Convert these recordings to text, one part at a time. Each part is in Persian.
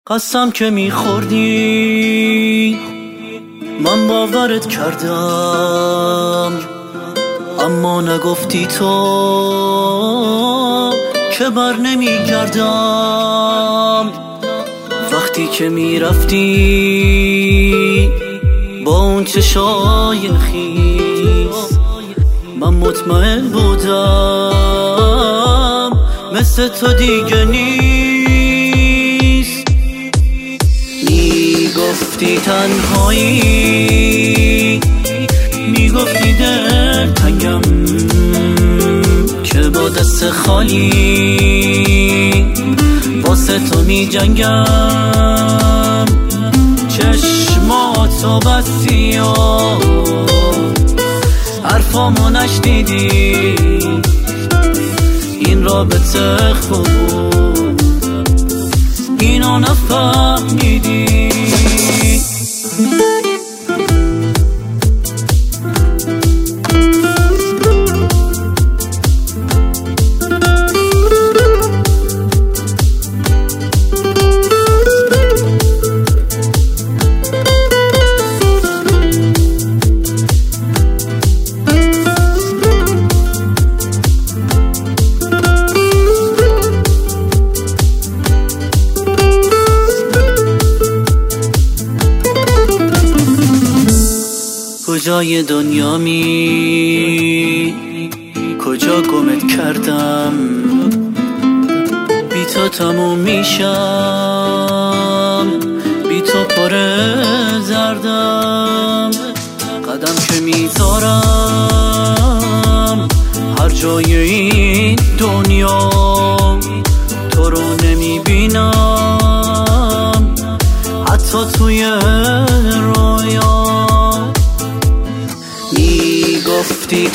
قسم که میخوردی من باورت کردم، اما نگفتی تو که بر نمیگردم. وقتی که میرفتی با اون چشای خیس، من مطمئن بودم مثل تو دیگه نیست. میگفتی تنهایی، میگفتی دل تنگم که با دست خالی واسه تو میجنگم. چشماتو بستی و حرفامو نشنیدی، این رابطه خوب اینو نفهمیدی. کجای دنیا کجا گمت کردم، بی تو تموم میشم، بی تو پر زردم. قدم که میذارم هر جای این دنیا تو رو نمیبینم، حتی توی رویا. میگفتی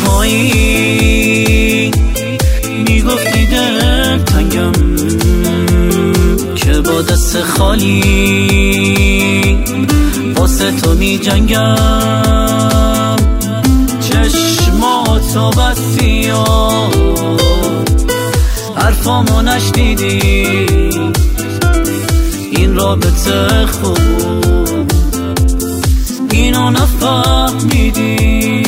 تنهایی، میگفتی دل تنگم که با دست خالی واسه تو میجنگم. چشماتو بستی و حرفامو نشنیدی، این رابطه خوب اینو نفهمیدی.